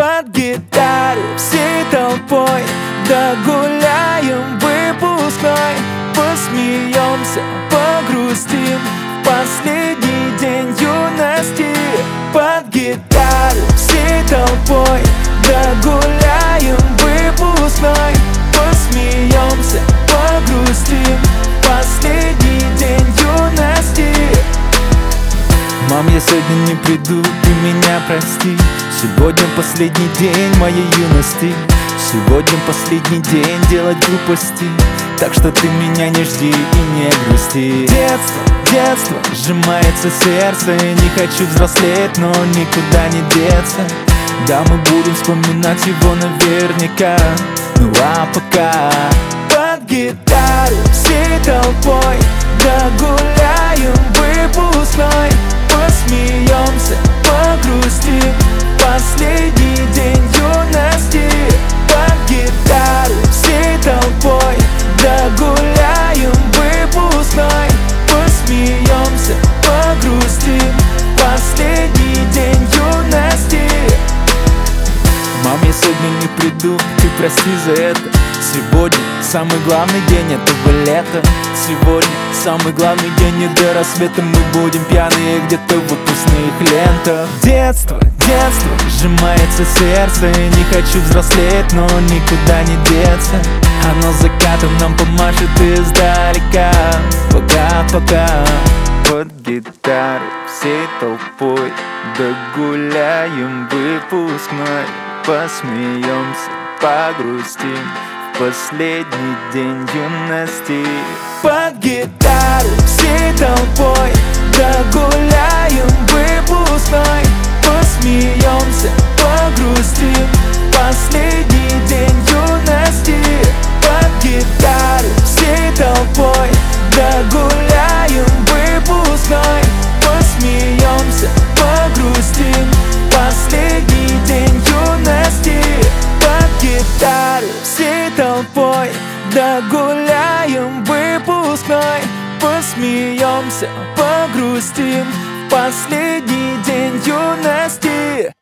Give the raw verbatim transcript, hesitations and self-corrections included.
под гитару всей толпой догуляем выпускной, посмеемся, погрустим в последний день юности. Под гитару всей толпой догуляем выпускной, посмеемся, погрустим в последний день юности. Мам, я сегодня не приду, ты меня прости. Сегодня последний день моей юности. Сегодня последний день делать глупости. Так что ты меня не жди и не грусти. Детство, детство, сжимается сердце. Не хочу взрослеть, но никуда не деться. Да, мы будем вспоминать его наверняка. Ну а пока под гитару всей толпой догуляем выпускной, посмеемся, погрустим в последний день юности. Под гитару всей толпой догуляем выпускной, посмеемся, погрустим в последний день юности. Мам, я сегодня не приду, ты прости за это. Сегодня самый главный день этого лета. Сегодня самый главный день, и до рассвета мы будем пьяные где-то в выпускных лентах. Детство, детство, сжимается сердце. Не хочу взрослеть, но никуда не деться. Оно закатом нам помашет издалека. Пока-пока. Под гитару всей толпой догуляем выпускной, посмеемся, погрустим в последний день юности. Под гитару всей толпой догуляем выпускной, посмеемся, погрустим в последний день юности. Под гитару всей толпой догуляем выпускной, посмеемся, погрустим в последний день юности. Под гитару всей толпой догуляем выпускной, посмеемся, погрустим в последний день юности.